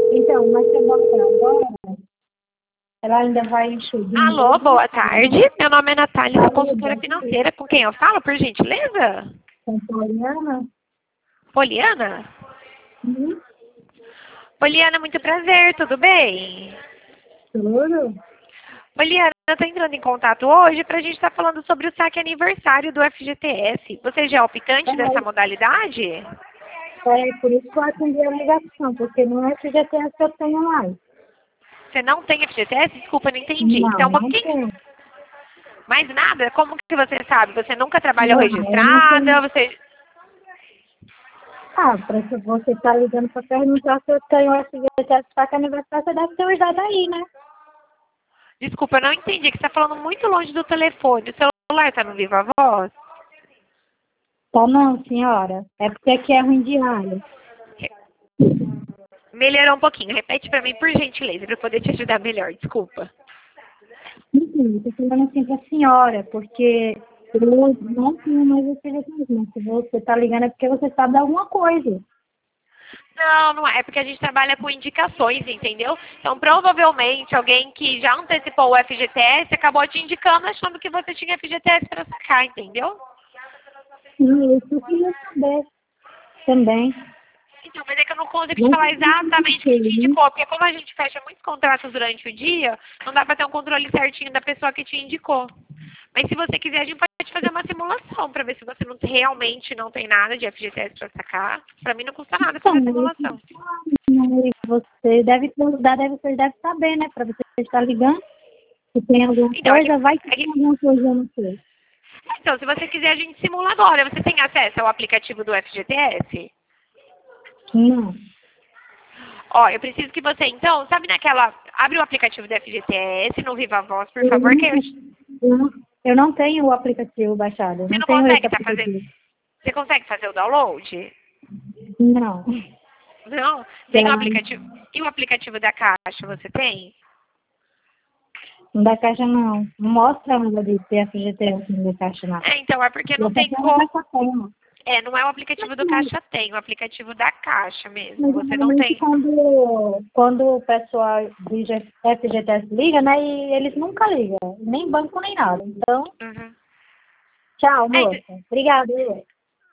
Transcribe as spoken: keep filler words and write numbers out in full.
Então, mas se eu botar agora, ela ainda vai encher de Alô, novo. boa tarde. Meu nome é Natália, sou consultora financeira. Com quem eu falo, por gentileza? Com Poliana? Poliana? Uhum. Poliana, muito prazer, tudo bem? Tudo? Poliana, eu estou entrando em contato hoje para a gente estar falando sobre o saque aniversário do F G T S. Você já é optante dessa modalidade? É, por isso que eu atendi a ligação, porque não é F G T S que eu tenho mais. Você não tem F G T S? Desculpa, não entendi. Não, Então, um não pouquinho. tenho. Mais nada? Como que você sabe? Você nunca trabalhou Não, eu não registrada? tenho. Você... Ah, para que você tá ligando para perguntar se eu tenho F G T S para que aniversário, você deve ter usado aí, né? Desculpa, eu não entendi, que você está falando muito longe do telefone. O celular está no Viva Voz? Tá não, senhora. É porque aqui é ruim de área. Melhorou um pouquinho. Repete para mim, por gentileza, para eu poder te ajudar melhor. Desculpa. Enfim, eu tô falando assim pra senhora, porque eu não tenho mais F G T S, mas se você tá ligando é porque você sabe de alguma coisa. Não, não é. É porque a gente trabalha com indicações, entendeu? Então, provavelmente, alguém que já antecipou o F G T S acabou te indicando achando que você tinha F G T S para sacar, entendeu? Sim, isso eu queria saber também. Então, mas é que eu não consigo te Não falar sei exatamente quem te né? indicou, porque como a gente fecha muitos contratos durante o dia, não dá para ter um controle certinho da pessoa que te indicou. Mas se você quiser, a gente pode fazer uma simulação para ver se você não, realmente não tem nada de F G T S para sacar. Para mim não custa nada Então, fazer a mas simulação. você deve perguntar, deve, você deve saber, né? Para você estar ligando. Se tem alguma Então, é que, coisa, vai que é tem que- alguma coisa no seu. então, se você quiser, a gente simula agora. Você tem acesso ao aplicativo do F G T S? Não. Ó, eu preciso que você, então, sabe naquela... Abre o aplicativo do F G T S no Viva Voz, por Eu favor, que eu... não, eu não, eu não tenho o aplicativo baixado. Eu Você não não tenho esse consegue tá fazendo... aplicativo. Você consegue fazer o download? Não. Não? Tem o Pela, aplicativo... E o aplicativo da Caixa, você tem? da caixa não. Não mostra nada de F G T S da caixa, não. É, então, é porque Eu não só tem quero como... caixa tema. É, não é o aplicativo do Caixa Tem, é o aplicativo da Caixa mesmo. Mas Você não geralmente tem... quando, quando o pessoal de F G T S liga, né, e eles nunca ligam, nem banco nem nada. Então, Uhum. tchau, É, então, moça. Obrigada.